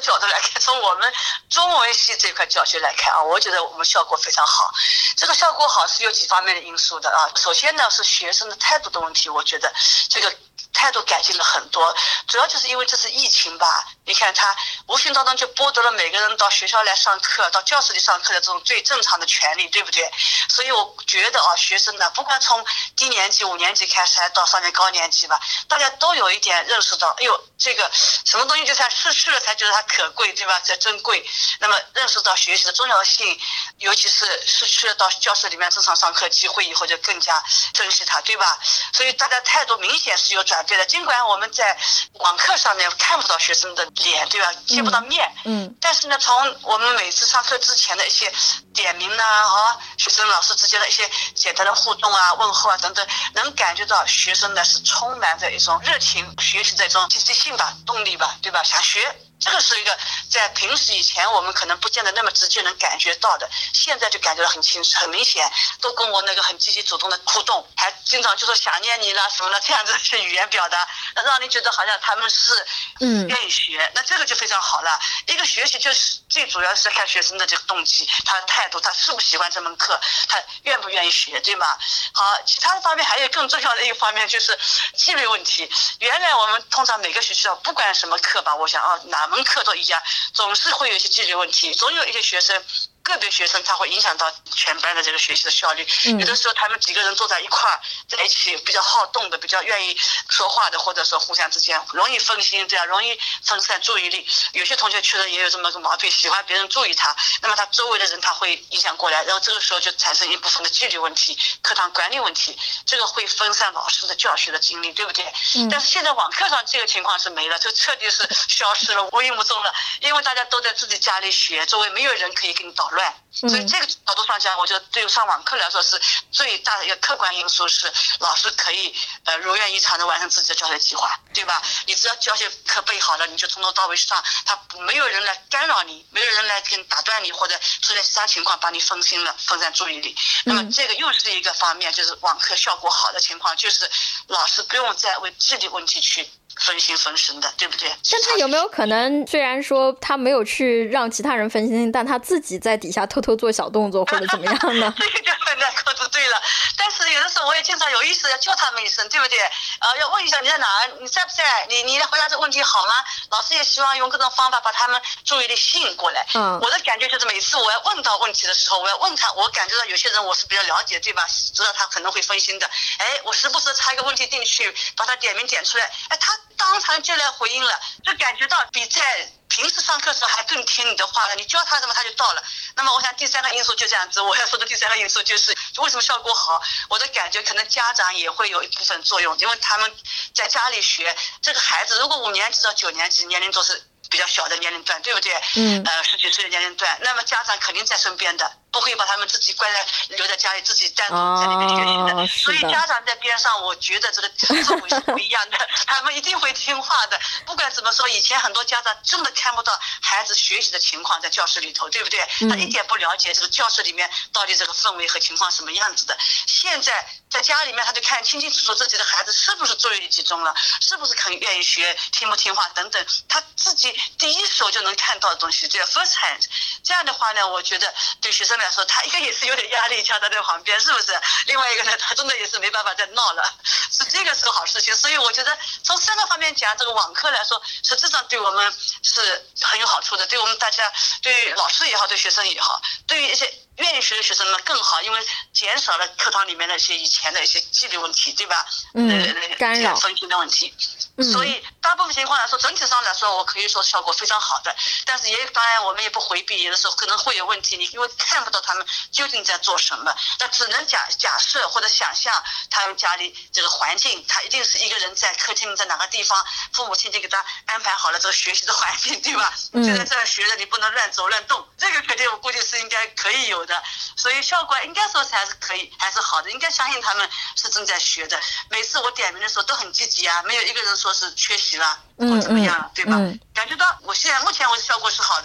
角度来看，从我们中文系这块教学来看啊，我觉得我们效果非常好。这个效果好是有几方面的因素的啊。首先呢是学生的态度的问题，我觉得这个态度改进了很多，主要就是因为这是疫情吧。你看他无形当中就剥夺了每个人到学校来上课、到教室里上课的这种最正常的权利，对不对？所以我觉得啊，学生呢，不管从低年级5年级开始，还到上面高年级吧，大家都有一点认识到，哎呦，这个什么东西就才失去了才觉得它可贵，对吧？才珍贵。那么认识到学习的重要性，尤其是失去了到教室里面正常上课机会以后，就更加珍惜它，对吧？所以大家态度明显是有转变的。尽管我们在网课上面看不到学生的脸，对吧？见不到面，但是呢，从我们每次上课之前的一些点名啊，学生老师之间的一些简单的互动啊、问候啊等等，能感觉到学生呢是充满着一种热情、学习的一种积极性吧、动力吧，对吧？想学。这个是一个在平时以前我们可能不见得那么直接能感觉到的，现在就感觉到很清楚、很明显，都跟我那个很积极主动的互动，还经常就说想念你了什么的，这样子的语言表达，让你觉得好像他们是愿意学，那这个就非常好了。一个学习就是最主要是看学生的这个动机、他的态度，他喜不喜欢这门课，他愿不愿意学，对吗？好，其他的方面还有更重要的一个方面就是纪律问题。原来我们通常每个学校不管什么课吧，我想哪门课都一样，总是会有一些纪律问题，总有一些学生个别学生他会影响到全班的这个学习的效率。有的时候他们几个人坐在一块儿，在一起比较好动的、比较愿意说话的，或者说互相之间容易分心，这样容易分散注意力。有些同学确实也有这么个毛病，喜欢别人注意他，那么他周围的人他会影响过来，然后这个时候就产生一部分的纪律问题、课堂管理问题，这个会分散老师的教学的精力，对不对？但是现在网课上这个情况是没了，就彻底是消失了，无影无踪了，因为大家都在自己家里学，周围没有人可以给你捣乱。所以这个角度上讲，我觉得对于上网课来说是最大的一个客观因素，是老师可以如愿以偿的完成自己的教学计划，对吧？你只要教学课备好了，你就从头到尾上，他没有人来干扰你，没有人来跟打断你，或者出现其他情况把你分心了，分散注意力。那么这个又是一个方面，就是网课效果好的情况，就是老师不用再为纪律问题去分心分神的，对不对？ 但他有没有可能，虽然说他没有去让其他人分心，但他自己在底下偷偷做小动作或者怎么样呢？ 这个就很难扣住对了。但是有的时候我也经常有意识要叫他们一声，对不对？要问一下你在哪儿，你在不在？你回答这个问题好吗？老师也希望用各种方法把他们注意力吸引过来。我的感觉就是每次我要问到问题的时候，我要问他，我感觉到有些人我是比较了解，对吧？知道他可能会分心的。我时不时插一个问题进去，把他点名点出来，他当场就来回应了，就感觉到比在平时上课时候还更听你的话了，你教他什么他就到了。那么我想第三个因素就这样子，我要说的第三个因素就是为什么效果好，我的感觉可能家长也会有一部分作用，因为他们在家里学，这个孩子如果5年级到9年级年龄都是比较小的年龄段，对不对？10几岁的年龄段，那么家长肯定在身边的，不会把他们自己留在家里，自己单独在那边学习的。所以家长在边上，我觉得这个氛围是不一样的，他们一定会听话的。不管怎么说，以前很多家长真的看不到孩子学习的情况在教室里头，对不对？他一点不了解这个教室里面到底这个氛围和情况什么样子的。现在在家里面，他就看清清楚楚自己的孩子是不是注意力集中了，是不是愿意学，听不听话等等，他自己第一手就能看到的东西，这叫 first hand。这样的话呢，我觉得对学生来说，他一个也是有点压力，家长在旁边，是不是？另外一个呢，他真的也是没办法再闹了，是这个是好事情。所以我觉得从3个方面讲，这个网课来说，实质上对我们是很有好处的，对我们大家，对于老师也好，对学生也好，对于一些愿意学的学生们更好，因为减少了课堂里面的一些以前的一些纪律问题，对吧？ 干扰分心的问题。所以大部分情况来说，整体上来说，我可以说效果非常好的。但是当然我们也不回避，有的时候可能会有问题，你因为看不到他们究竟在做什么，那只能假设或者想象他们家里这个环境，他一定是一个人在客厅，在哪个地方，父母亲就给他安排好了这个学习的环境，对吧？就在这儿学的，你不能乱走乱动，这个肯定我估计是应该可以有的。所以效果应该说还是可以，还是好的，应该相信他们是正在学的。每次我点名的时候都很积极啊，没有一个人说是缺席了或怎么样，对吧？感觉到目前为止效果是好的。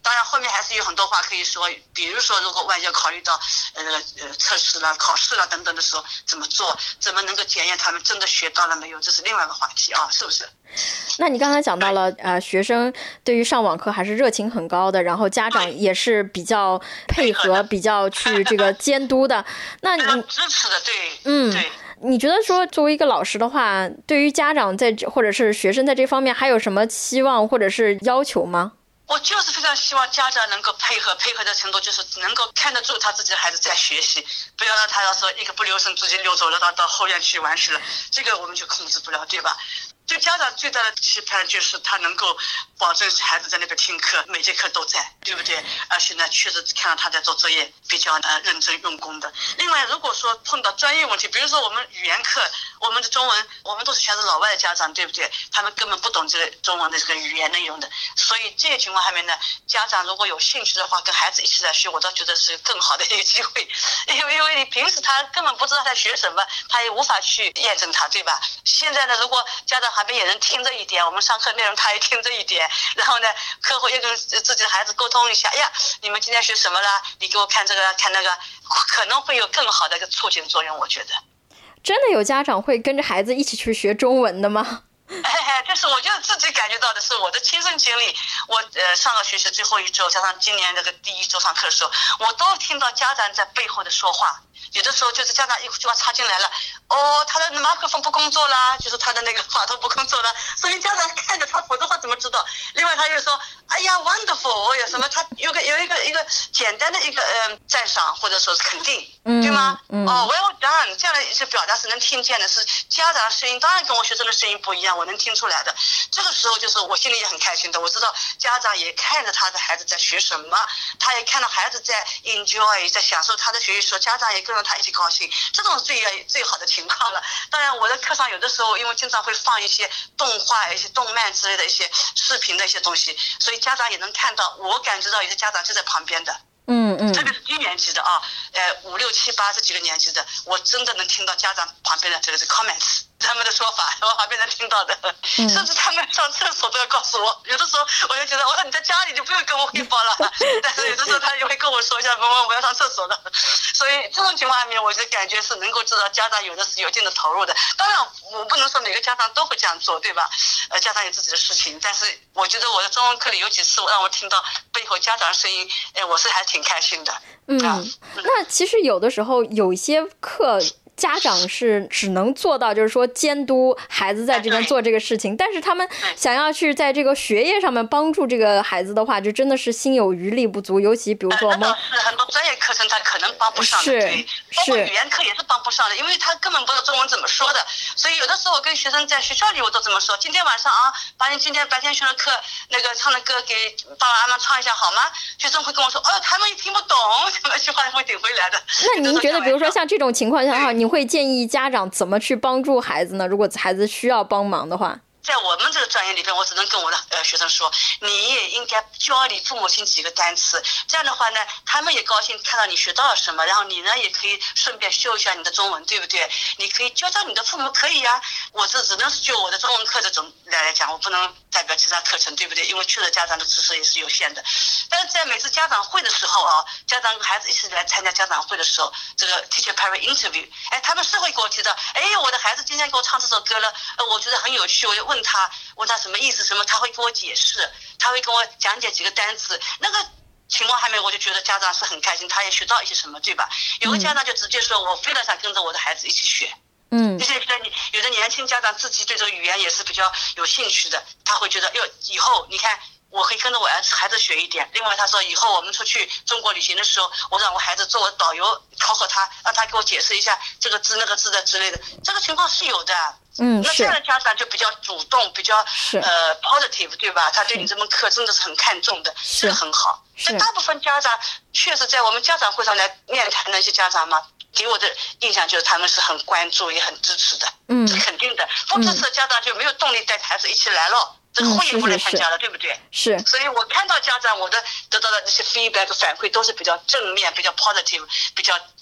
当然后面还是有很多话可以说，比如说如果万一要考虑到测试啦、考试啦等等的时候怎么做，怎么能够检验他们真的学到了没有，这是另外一个话题啊，是不是？ 那你刚才讲到了学生对于上网课还是热情很高的，然后家长也是比较配合，比较去这个监督的。那你支持的，对，对。 你觉得说作为一个老师的话，对于家长或者是学生在这方面还有什么期望或者是要求吗？ 我就是非常希望家长能够配合的程度就是能够看得住他自己的孩子在学习，不要让他要说一个不留神自己溜走了到后院去玩去了，这个我们就控制不了，对吧？对家长最大的期盼就是他能够保证孩子在那边听课，每节课都在，对不对？而且呢，确实看到他在做作业比较认真用功的。另外，如果说碰到专业问题，比如说我们语言课，我们的中文，我们都是全是老外的家长，对不对？他们根本不懂这个中文的这个语言内容的，所以这些情况下面呢，家长如果有兴趣的话，跟孩子一起来学，我倒觉得是更好的一个机会，因为你平时他根本不知道他学什么，他也无法去验证他，对吧？现在呢，如果家长旁边也能听着一点，我们上课内容他也听着一点，然后呢，课后也跟自己的孩子沟通一下，哎呀，你们今天学什么啦？你给我看这个看那个，可能会有更好的一个促进作用，我觉得。 真的有家长会跟着孩子一起去学中文的吗？ 这是我就自己感觉到的，是我的亲身经历。我上个学期最后一周，加上今年这个第一周上课的时候，我都听到家长在背后的说话。有的时候就是家长一句话插进来了，他的麦克风不工作啦，就是他的那个话筒不工作了，所以家长看着他，否则话怎么知道？另外他又说，哎呀 ，wonderful， 有什么？他有一个简单的一个赞赏或者说是肯定，对吗？well done， 这样的一些表达是能听见的，是家长的声音，当然跟我学生的声音不一样，我能听出来的。这个时候就是我心里也很开心的，我知道家长也看着他的孩子在学什么，他也看到孩子在 enjoy， 在享受他的学习时候，家长也跟着他一起高兴，这种是最好的情况了。当然我的课上有的时候因为经常会放一些动画、一些动漫之类的一些视频的一些东西，所以家长也能看到，我感觉到有些家长就在旁边的。特别是低年级的5、6、7、8这几个年级的，我真的能听到家长旁边的这个 comments， 他们的说法，我旁边能听到的，甚至他们上厕所都要告诉我。有的时候我就觉得，我说你在家里就不用跟我汇报了，但是有的时候他也会跟我说一下，我要上厕所的。所以这种情况下面，我就感觉是能够知道家长有的是有一定的投入的。当然，我不能说每个家长都会这样做，对吧？家长有自己的事情，但是我觉得我的中文课里有几次让我听到背后家长的声音，我是还挺开心的。 那其实有的时候有一些课家长是只能做到就是说监督孩子在这边做这个事情，但是他们想要去在这个学业上面帮助这个孩子的话，就真的是心有余力不足。尤其比如说我们是很多专业课程他可能帮不上的，对，包括语言课也是帮不上的，因为他根本不知道中文怎么说的。所以有的时候我跟学生在学校里我都这么说，今天晚上把你今天白天学的课那个唱的歌给爸爸妈妈唱一下好吗？学生会跟我说他们也听不懂，这么一句话会顶回来的。 那您觉得比如说像这种情况下的话，你会建议家长怎么去帮助孩子呢？如果孩子需要帮忙的话， 在我们这个专业里边，我只能跟我的学生说，你也应该教你父母亲几个单词，这样的话呢，他们也高兴看到你学到了什么，然后你呢也可以顺便修一下你的中文，对不对？你可以教你的父母，可以呀。我这只能是就我的中文课这种来讲，我不能代表其他课程，对不对？因为确实家长的知识也是有限的。但是在每次家长会的时候家长跟孩子一起来参加家长会的时候，这个 teacher parent interview， 他们是会给我提到，我的孩子今天给我唱这首歌了，我觉得很有趣，我就问他什么意思，什么他会跟我解释，他会跟我讲解几个单词，那个情况下面我就觉得家长是很开心，他也学到一些什么，对吧？有的家长就直接说我非常想跟着我的孩子一起学。就是有的年轻家长自己对这个语言也是比较有兴趣的，他会觉得以后你看我可以跟着我孩子学一点。另外他说以后我们出去中国旅行的时候，我让我孩子做我导游，考他，让他给我解释一下这个字那个字的之类的，这个情况是有的。那这样的家长就比较主动，比较positive， 对吧？他对你这门课真的是很看重的，这个很好。但大部分家长确实在我们家长会上来面谈的一些家长嘛，给我的印象就是他们是很关注也很支持的，是肯定的。不支持的家长就没有动力带孩子一起来了，这个会也不来参加了，对不对？ 是。 所以我看到家长我的得到的这些 feedback 反馈都是比较正面，比较 positive， 比较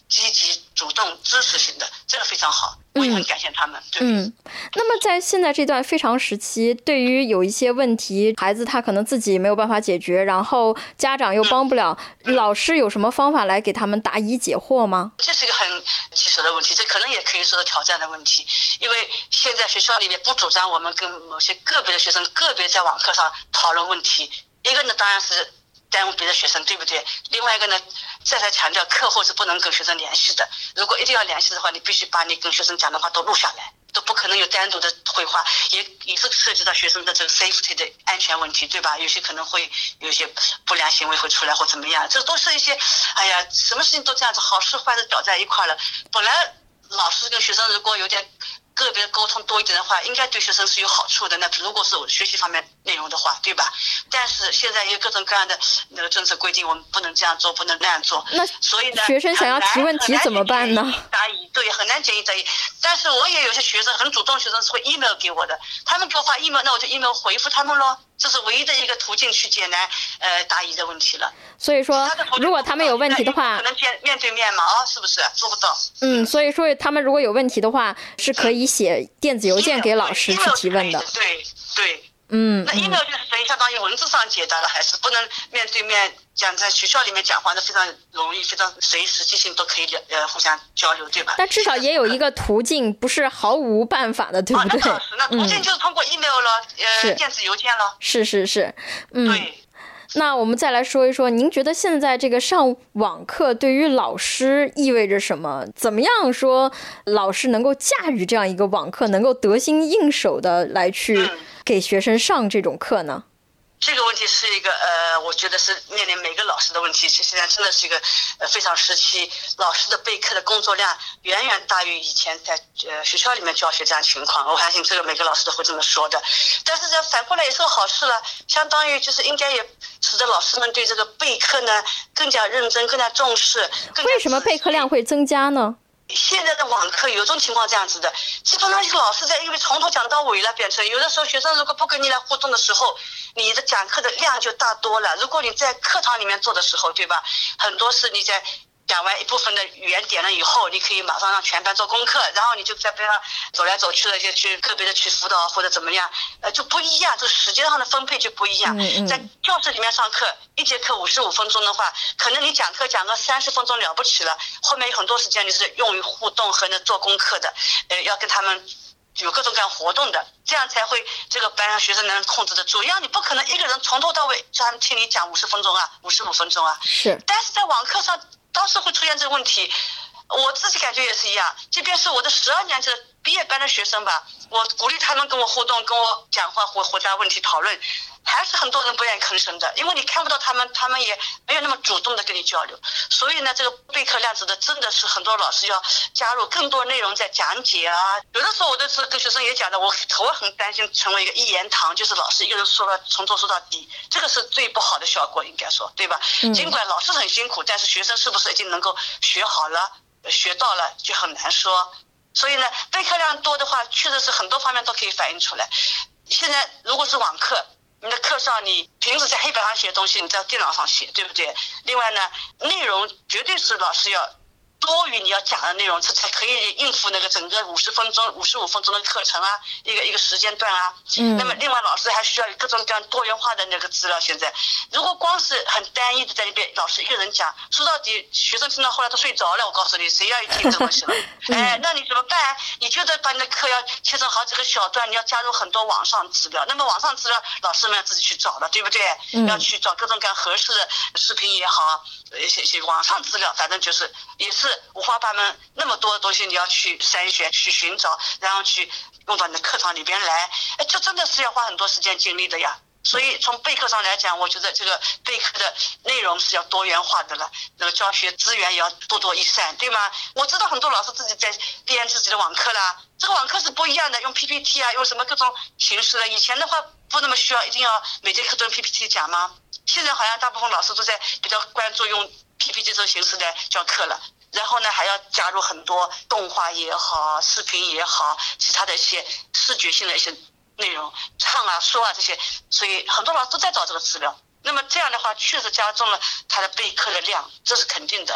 积极主动支持型的，这个非常好，我也很感谢他们。对。 那么在现在这段非常时期，对于有一些问题，孩子他可能自己没有办法解决，然后家长又帮不了，老师有什么方法来给他们答疑解惑吗？ 这是一个很棘手的问题，这可能也可以说是挑战的问题，因为现在学校里面不主张我们跟某些个别的学生个别在网课上讨论问题，一个呢当然是耽误别的学生，对不对？另外一个呢，再三强调课后是不能跟学生联系的，如果一定要联系的话，你必须把你跟学生讲的话都录下来，都不可能有单独的会话，也是涉及到学生的这个 safety 的安全问题，对吧？有些可能会有一些不良行为会出来或怎么样，这都是一些什么事情都这样子，好事坏事搅在一块了。本来老师跟学生如果有点个别沟通多一点的话，应该对学生是有好处的。那如果是学习方面内容的话，对吧？但是现在有各种各样的那个政策规定，我们不能这样做，不能那样做。 那所以呢， 学生想要提问题怎么办呢？ 答疑，对，很难建议答疑。但是我也有些学生很主动，学生是会 email 给我的，他们给我发 email， 那我就 email 回复他们咯。这是唯一的一个途径去解难答疑的问题了。 所以说，如果他们有问题的话， 可能面对面嘛，是不是做不到？ 所以说他们如果有问题的话，是可以写电子邮件给老师去提问的。 对。那 email 就是等于相当于文字上解答了，还是不能面对面讲，在学校里面讲话的非常容易，非常随时即兴都可以互相交流，对吧？ 但至少也有一个途径，不是毫无办法的，对不对？ 那途径就是通过 email 了，电子邮件了。 是。 对。 那我们再来说一说，您觉得现在这个上网课对于老师意味着什么？怎么样说老师能够驾驭这样一个网课，能够得心应手的来去给学生上这种课呢？ 这个问题是一个我觉得是面临每个老师的问题。现在真的是一个非常时期，老师的备课的工作量远远大于以前在学校里面教学这样情况。我相信这个每个老师都会这么说的。但是这反过来也是个好事了，相当于就是应该也使得老师们对这个备课呢更加认真、更加重视。 为什么备课量会增加呢？ 现在的网课有种情况这样子的，基本上一个老师在因为从头讲到尾了，变成有的时候学生如果不跟你来互动的时候，你的讲课的量就大多了。如果你在课堂里面做的时候，对吧？很多是你在讲完一部分的语言点了以后，你可以马上让全班做功课，然后你就在边上走来走去的，去个别的去辅导或者怎么样，就不一样，这时间上的分配就不一样。在教室里面上课，一节课55分钟的话，可能你讲课讲个30分钟了不起了，后面有很多时间你是用于互动和做功课的，要跟他们有各种各样活动的，这样才会这个班上学生能控制得住。要你不可能一个人从头到尾让他们听你讲50分钟啊，55分钟啊。 是。 但是在网课上当时会出现这个问题，我自己感觉也是一样。即便是我的12年级的毕业班的学生吧，我鼓励他们跟我互动，跟我讲话或回答问题讨论，还是很多人不愿意吭声的，因为你看不到他们也没有那么主动的跟你交流。所以呢，这个备课量指的真的是很多老师要加入更多内容在讲解啊。有的时候我都是跟学生也讲的，我很担心成为一个一言堂，就是老师一个人说了从头说到底，这个是最不好的效果，应该说，对吧？尽管老师很辛苦，但是学生是不是一定能够学好了、学到了就很难说。所以呢，备课量多的话，确实是很多方面都可以反映出来。现在如果是网课，你的课上你平时在黑板上写东西，你在电脑上写，对不对？另外呢，内容绝对是老师要多于你要讲的内容，这才可以应付那个整个55分钟的课程啊，一个时间段啊。那么另外老师还需要有各种各样多元化的那个资料。现在如果光是很单一的在那边老师一个人讲，说到底学生听到后来都睡着了，我告诉你，谁要听这东西了？那你怎么办？你就得把你的课要切成好几个小段，你要加入很多网上资料。那么网上资料老师们要自己去找了，对不对？要去找各种各样合适的视频也好，一些网上资料，反正就是也是五花八门，那么多的东西你要去筛选、去寻找，然后去用到你的课堂里边来，这真的是要花很多时间精力的呀。所以从备课上来讲，我觉得这个备课的内容是要多元化的了，那个教学资源也要多益善，对吗？我知道很多老师自己在编自己的网课啦，这个网课是不一样的，用 PPT 啊，用什么各种形式的。以前的话不那么需要，一定要每节课都用 PPT 讲吗？现在好像大部分老师都在比较关注用 PPT 这种形式来教课了。然后呢，还要加入很多动画也好、视频也好，其他的一些视觉性的一些内容，唱啊、说啊这些，所以很多老师都在找这个资料。那么这样的话，确实加重了他的备课的量，这是肯定的。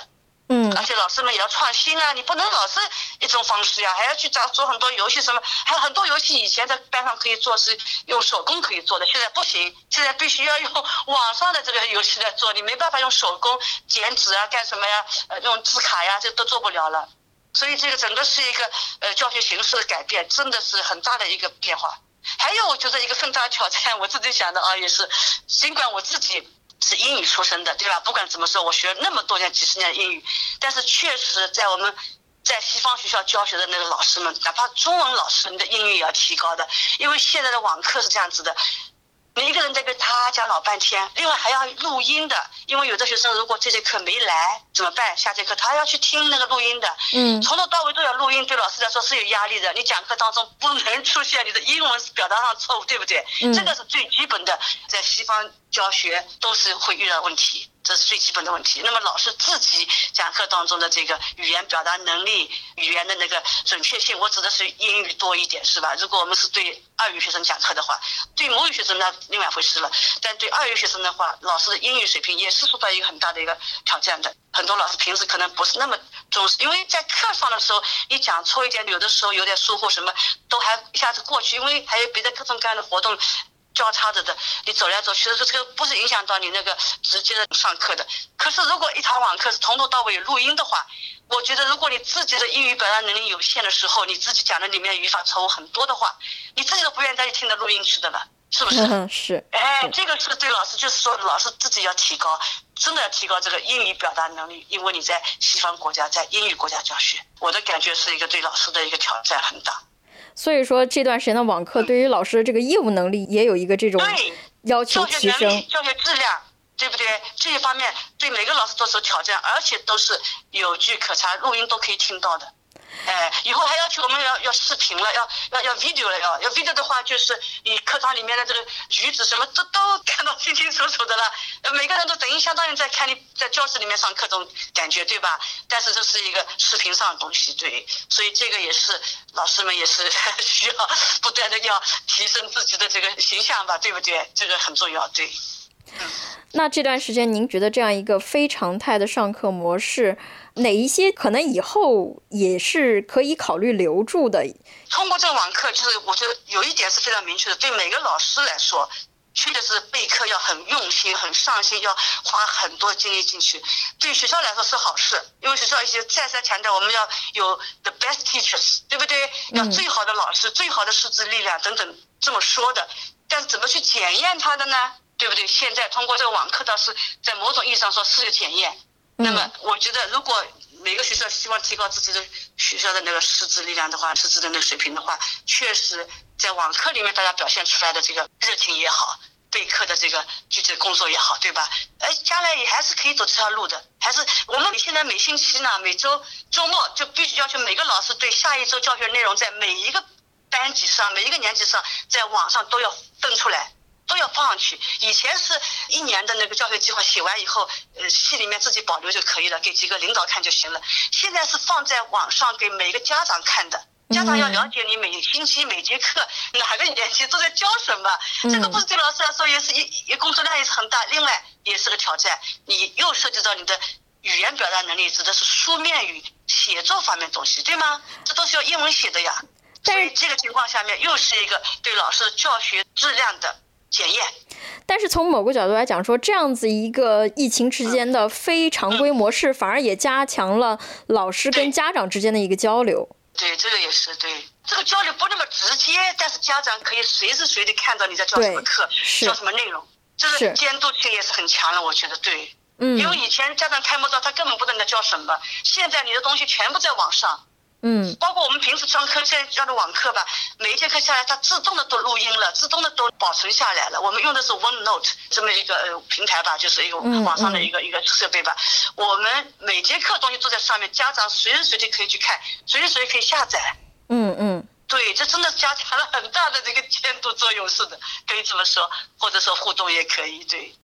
而且老师们也要创新啊，你不能老是一种方式呀，还要去做很多游戏什么，还有很多游戏以前在班上可以做是用手工可以做的，现在不行，现在必须要用网上的这个游戏来做，你没办法用手工剪纸啊干什么呀，用字卡呀，这都做不了了。所以这个整个是一个教学形式的改变，真的是很大的一个变化。还有我觉得一个更大的挑战，我自己想的啊，也是，尽管我自己是英语出身的，对吧？不管怎么说，我学了那么多年、几十年的英语，但是确实在我们在西方学校教学的那个老师们，哪怕中文老师，你的英语也要提高的，因为现在的网课是这样子的。你一个人在跟他讲老半天，另外还要录音的，因为有的学生如果这节课没来怎么办？下节课他要去听那个录音的，从头到尾都要录音，对老师来说是有压力的。你讲课当中不能出现你的英文表达上错误，对不对？这个是最基本的，在西方教学都是会遇到的问题，这是最基本的问题。那么老师自己讲课当中的这个语言表达能力、语言的那个准确性，我指的是英语多一点，是吧？如果我们是对二语学生讲课的话，对母语学生那另外一回事了。但对二语学生的话，老师的英语水平也是受到一个很大的一个挑战的。很多老师平时可能不是那么重视，因为在课上的时候你讲错一点，有的时候有点疏忽什么都还一下子过去，因为还有别的各种各样的活动交叉着的，你走来走去的时候，这个不是影响到你那个直接的上课的。可是如果一堂网课是从头到尾有录音的话，我觉得如果你自己的英语表达能力有限的时候，你自己讲的里面语法错误很多的话，你自己都不愿意再去听到录音去的了，是不是？ 是。 这个是对老师，就是说老师自己要提高，真的要提高这个英语表达能力，因为你在西方国家，在英语国家教学，我的感觉是一个对老师的一个挑战很大。 所以说这段时间的网课对于老师的这个业务能力也有一个这种要求提升， 教学质量，对不对？这一方面对每个老师都是挑战，而且都是有据可查，录音都可以听到的。以后还要求我们要视频了，要 video 了，要 video 的话，就是你课堂里面的这个举止什么都看到清清楚楚的了，每个人都等于相当于在看你在教室里面上课这种感觉，对吧？但是这是一个视频上的东西，对，所以这个也是老师们也是需要不断的要提升自己的这个形象吧，对不对？这个很重要，对。 那这段时间您觉得这样一个非常态的上课模式，哪一些可能以后也是可以考虑留住的？ 通过这个网课，就是我觉得有一点是非常明确的，对每个老师来说，确实是备课要很用心、很上心，要花很多精力进去。对学校来说是好事，因为学校一些再三强调我们要有 the best teachers， 对不对？要最好的老师、最好的师资力量等等这么说的。但是怎么去检验它的呢？对不对？现在通过这个网课倒是在某种意义上说是个检验。那么我觉得如果每个学校希望提高自己的学校的那个师资力量的话，师资的那个水平的话，确实在网课里面大家表现出来的这个热情也好，备课的这个具体的工作也好，对吧？将来也还是可以走这条路的。还是我们现在每星期呢，每周周末就必须要求每个老师对下一周教学内容在每一个班级上、每一个年级上，在网上都要分出来，都要放上去。以前是1年的那个教学计划写完以后，系里面自己保留就可以了，给几个领导看就行了。现在是放在网上给每个家长看的，家长要了解你每星期每节课哪个年级都在教什么，这个不是对老师来说也是也工作量也是很大，另外也是个挑战。你又涉及到你的语言表达能力，指的是书面语写作方面东西，对吗？这都是要英文写的呀。所以这个情况下面又是一个对老师教学质量的检验。 但是从某个角度来讲说，这样子一个疫情之间的非常规模式，反而也加强了老师跟家长之间的一个交流。 对，这个也是对。这个交流不那么直接，但是家长可以随时随地看到你在教什么课，教什么内容，这个监督性也是很强了，我觉得对。因为以前家长看不到，他根本不知道你在教什么，现在你的东西全部在网上。包括我们平时上课，现在教的网课吧，每一节课下来，它自动的都录音了，自动的都保存下来了。我们用的是 OneNote 这么一个平台吧，就是一个网上的一个设备吧。我们每节课东西都在上面，家长随时随地可以去看，随时随地可以下载。对，这真的加强了很大的这个监督作用，是的，可以这么说，或者说互动也可以，对。